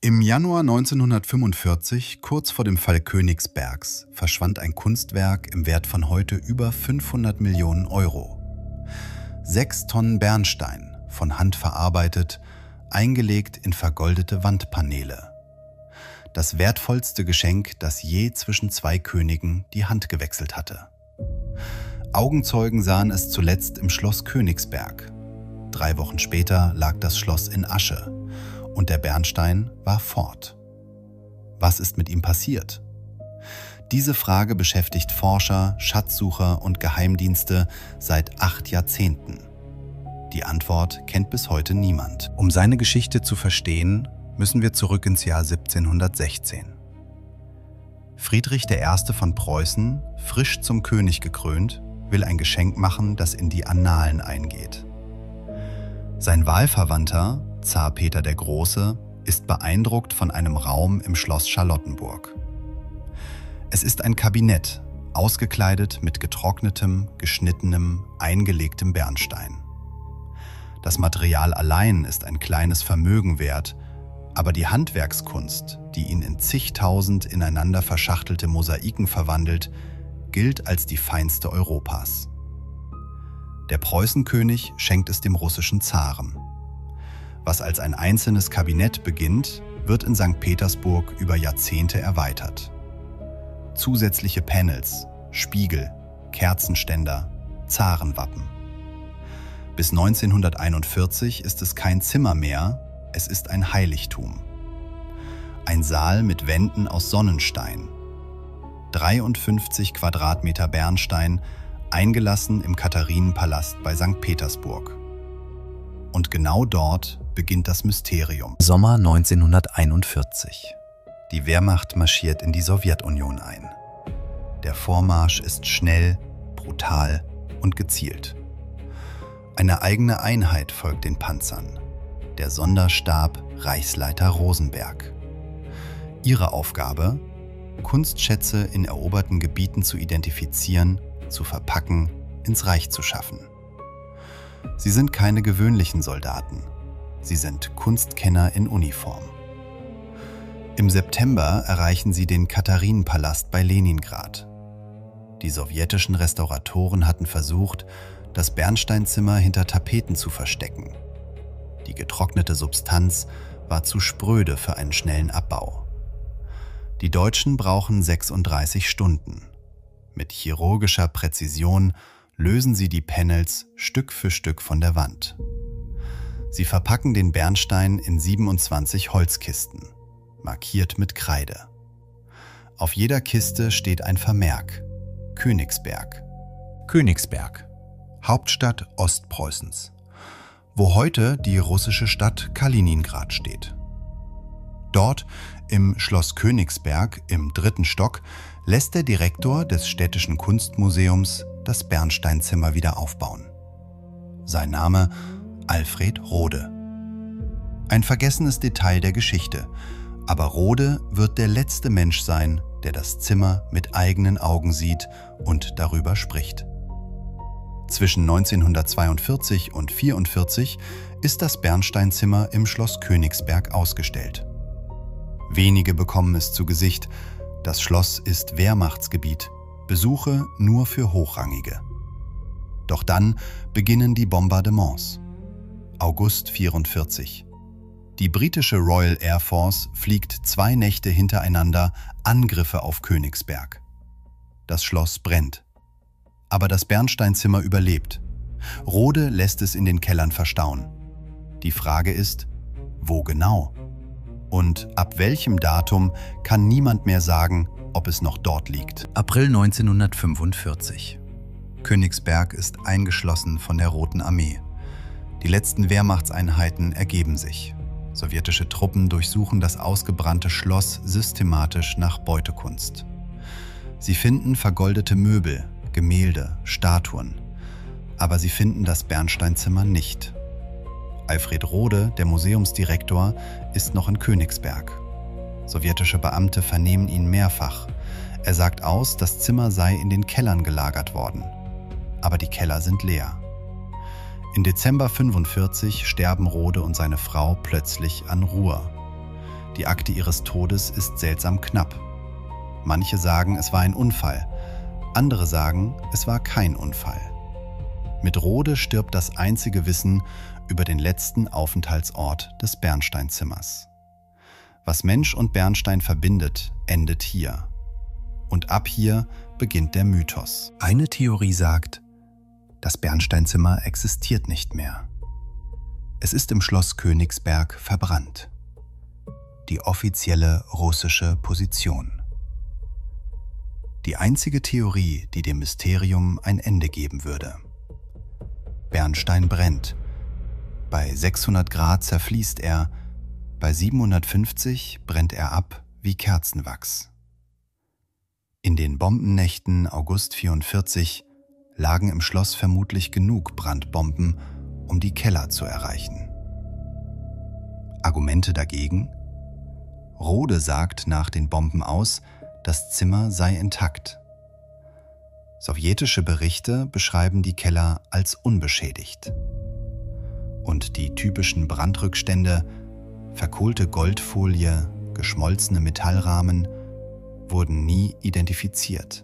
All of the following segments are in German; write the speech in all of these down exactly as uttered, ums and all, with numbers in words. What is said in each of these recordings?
Im Januar neunzehnhundertfünfundvierzig, kurz vor dem Fall Königsbergs, verschwand ein Kunstwerk im Wert von heute über fünfhundert Millionen Euro. Sechs Tonnen Bernstein, von Hand verarbeitet, eingelegt in vergoldete Wandpaneele. Das wertvollste Geschenk, das je zwischen zwei Königen die Hand gewechselt hatte. Augenzeugen sahen es zuletzt im Schloss Königsberg. Drei Wochen später lag das Schloss in Asche und der Bernstein war fort. Was ist mit ihm passiert? Diese Frage beschäftigt Forscher, Schatzsucher und Geheimdienste seit acht Jahrzehnten. Die Antwort kennt bis heute niemand. Um seine Geschichte zu verstehen, müssen wir zurück ins Jahr siebzehnhundertsechzehn. Friedrich der Erste von Preußen, frisch zum König gekrönt, will ein Geschenk machen, das in die Annalen eingeht. Sein Wahlverwandter, Zar Peter der Große, ist beeindruckt von einem Raum im Schloss Charlottenburg. Es ist ein Kabinett, ausgekleidet mit getrocknetem, geschnittenem, eingelegtem Bernstein. Das Material allein ist ein kleines Vermögen wert, aber die Handwerkskunst, die ihn in zigtausend ineinander verschachtelte Mosaiken verwandelt, gilt als die feinste Europas. Der Preußenkönig schenkt es dem russischen Zaren. Was als ein einzelnes Kabinett beginnt, wird in Sankt Petersburg über Jahrzehnte erweitert. Zusätzliche Panels, Spiegel, Kerzenständer, Zarenwappen. Bis neunzehnhunderteinundvierzig ist es kein Zimmer mehr, es ist ein Heiligtum. Ein Saal mit Wänden aus Sonnenstein. dreiundfünfzig Quadratmeter Bernstein, eingelassen im Katharinenpalast bei Sankt Petersburg. Und genau dort beginnt das Mysterium. Sommer neunzehnhunderteinundvierzig. Die Wehrmacht marschiert in die Sowjetunion ein. Der Vormarsch ist schnell, brutal und gezielt. Eine eigene Einheit folgt den Panzern, der Sonderstab Reichsleiter Rosenberg. Ihre Aufgabe: Kunstschätze in eroberten Gebieten zu identifizieren, zu verpacken, ins Reich zu schaffen. Sie sind keine gewöhnlichen Soldaten, sie sind Kunstkenner in Uniform. Im September erreichen sie den Katharinenpalast bei Leningrad. Die sowjetischen Restauratoren hatten versucht, das Bernsteinzimmer hinter Tapeten zu verstecken. Die getrocknete Substanz war zu spröde für einen schnellen Abbau. Die Deutschen brauchen sechsunddreißig Stunden. Mit chirurgischer Präzision lösen sie die Panels Stück für Stück von der Wand. Sie verpacken den Bernstein in siebenundzwanzig Holzkisten, markiert mit Kreide. Auf jeder Kiste steht ein Vermerk: Königsberg. Königsberg, Hauptstadt Ostpreußens, wo heute die russische Stadt Kaliningrad steht. Dort, im Schloss Königsberg im dritten Stock, lässt der Direktor des Städtischen Kunstmuseums das Bernsteinzimmer wieder aufbauen. Sein Name: Alfred Rode. Ein vergessenes Detail der Geschichte, aber Rode wird der letzte Mensch sein, der das Zimmer mit eigenen Augen sieht und darüber spricht. Zwischen neunzehnhundertzweiundvierzig und vierundvierzig ist das Bernsteinzimmer im Schloss Königsberg ausgestellt. Wenige bekommen es zu Gesicht. Das Schloss ist Wehrmachtsgebiet, Besuche nur für Hochrangige. Doch dann beginnen die Bombardements. August vierundvierzig. Die britische Royal Air Force fliegt zwei Nächte hintereinander Angriffe auf Königsberg. Das Schloss brennt. Aber das Bernsteinzimmer überlebt. Rode lässt es in den Kellern verstauen. Die Frage ist, wo genau? Und ab welchem Datum kann niemand mehr sagen, ob es noch dort liegt. April neunzehnhundertfünfundvierzig. Königsberg ist eingeschlossen von der Roten Armee. Die letzten Wehrmachtseinheiten ergeben sich. Sowjetische Truppen durchsuchen das ausgebrannte Schloss systematisch nach Beutekunst. Sie finden vergoldete Möbel, Gemälde, Statuen. Aber sie finden das Bernsteinzimmer nicht. Alfred Rode, der Museumsdirektor, ist noch in Königsberg. Sowjetische Beamte vernehmen ihn mehrfach. Er sagt aus, das Zimmer sei in den Kellern gelagert worden. Aber die Keller sind leer. Im Dezember fünfundvierzig sterben Rode und seine Frau plötzlich an Ruhr. Die Akte ihres Todes ist seltsam knapp. Manche sagen, es war ein Unfall. Andere sagen, es war kein Unfall. Mit Rhode stirbt das einzige Wissen über den letzten Aufenthaltsort des Bernsteinzimmers. Was Mensch und Bernstein verbindet, endet hier. Und ab hier beginnt der Mythos. Eine Theorie sagt, das Bernsteinzimmer existiert nicht mehr. Es ist im Schloss Königsberg verbrannt. Die offizielle russische Position. Die einzige Theorie, die dem Mysterium ein Ende geben würde. Bernstein brennt. Bei sechshundert Grad zerfließt er, bei siebenhundertfünfzig brennt er ab wie Kerzenwachs. In den Bombennächten August vierundvierzig lagen im Schloss vermutlich genug Brandbomben, um die Keller zu erreichen. Argumente dagegen? Rhode sagt nach den Bomben aus, das Zimmer sei intakt. Sowjetische Berichte beschreiben die Keller als unbeschädigt. Und die typischen Brandrückstände, verkohlte Goldfolie, geschmolzene Metallrahmen, wurden nie identifiziert.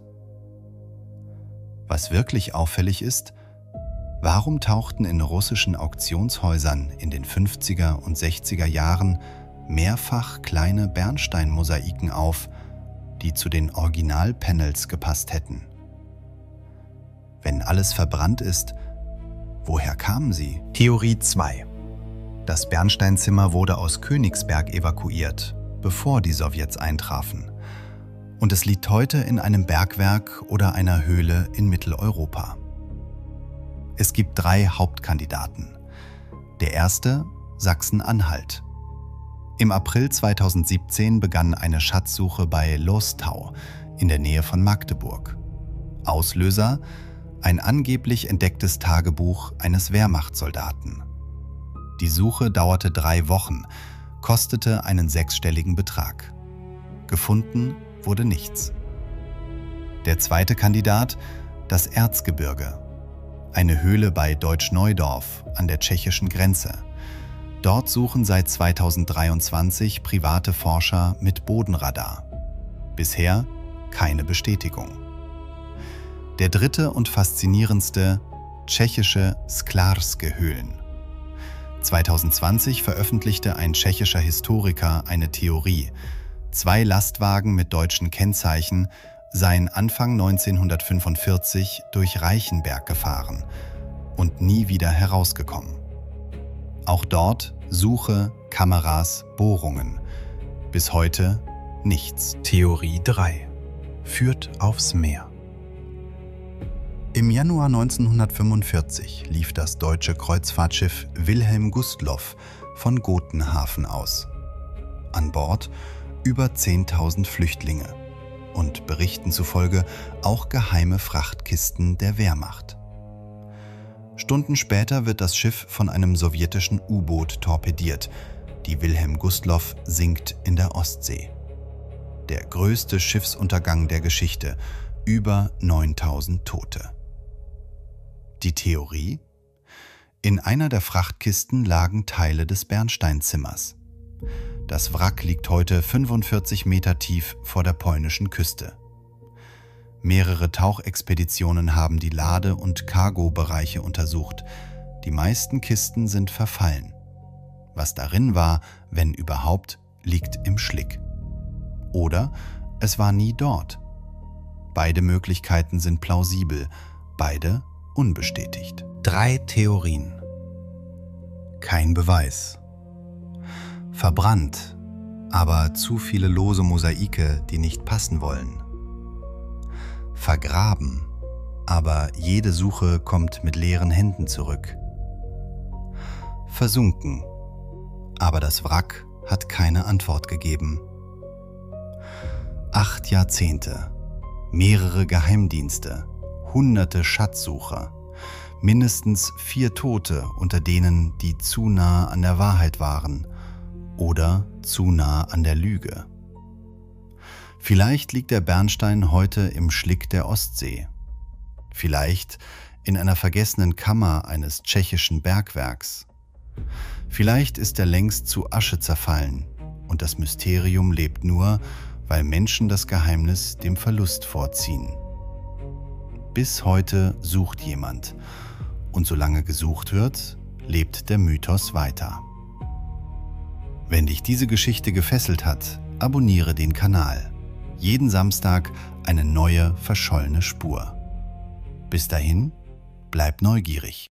Was wirklich auffällig ist, warum tauchten in russischen Auktionshäusern in den fünfziger und sechziger Jahren mehrfach kleine Bernsteinmosaiken auf, die zu den Originalpanels gepasst hätten? Wenn alles verbrannt ist, woher kamen sie? Theorie zwei. Das Bernsteinzimmer wurde aus Königsberg evakuiert, bevor die Sowjets eintrafen. Und es liegt heute in einem Bergwerk oder einer Höhle in Mitteleuropa. Es gibt drei Hauptkandidaten. Der erste, Sachsen-Anhalt. Im April zweitausendsiebzehn begann eine Schatzsuche bei Lostau in der Nähe von Magdeburg. Auslöser: ein angeblich entdecktes Tagebuch eines Wehrmachtssoldaten. Die Suche dauerte drei Wochen, kostete einen sechsstelligen Betrag. Gefunden wurde nichts. Der zweite Kandidat, das Erzgebirge. Eine Höhle bei Deutsch-Neudorf an der tschechischen Grenze. Dort suchen seit zweitausenddreiundzwanzig private Forscher mit Bodenradar. Bisher keine Bestätigung. Der dritte und faszinierendste, tschechische Sklarske-Höhlen. zweitausendzwanzig veröffentlichte ein tschechischer Historiker eine Theorie. Zwei Lastwagen mit deutschen Kennzeichen seien Anfang neunzehnhundertfünfundvierzig durch Reichenberg gefahren und nie wieder herausgekommen. Auch dort Suche, Kameras, Bohrungen. Bis heute nichts. Theorie drei. Führt aufs Meer. Im Januar neunzehnhundertfünfundvierzig lief das deutsche Kreuzfahrtschiff Wilhelm Gustloff von Gotenhafen aus. An Bord über zehntausend Flüchtlinge und Berichten zufolge auch geheime Frachtkisten der Wehrmacht. Stunden später wird das Schiff von einem sowjetischen U-Boot torpediert. Die Wilhelm Gustloff sinkt in der Ostsee. Der größte Schiffsuntergang der Geschichte, über neuntausend Tote. Die Theorie? In einer der Frachtkisten lagen Teile des Bernsteinzimmers. Das Wrack liegt heute fünfundvierzig Meter tief vor der polnischen Küste. Mehrere Tauchexpeditionen haben die Lade- und Cargo-Bereiche untersucht. Die meisten Kisten sind verfallen. Was darin war, wenn überhaupt, liegt im Schlick. Oder es war nie dort. Beide Möglichkeiten sind plausibel, beide unbestätigt. Drei Theorien. Kein Beweis. Verbrannt, aber zu viele lose Mosaike, die nicht passen wollen. Vergraben, aber jede Suche kommt mit leeren Händen zurück. Versunken, aber das Wrack hat keine Antwort gegeben. Acht Jahrzehnte, mehrere Geheimdienste, hunderte Schatzsucher, mindestens vier Tote unter denen, die zu nah an der Wahrheit waren oder zu nah an der Lüge. Vielleicht liegt der Bernstein heute im Schlick der Ostsee. Vielleicht in einer vergessenen Kammer eines tschechischen Bergwerks. Vielleicht ist er längst zu Asche zerfallen und das Mysterium lebt nur, weil Menschen das Geheimnis dem Verlust vorziehen. Bis heute sucht jemand, und solange gesucht wird, lebt der Mythos weiter. Wenn dich diese Geschichte gefesselt hat, abonniere den Kanal. Jeden Samstag eine neue, verschollene Spur. Bis dahin, bleib neugierig.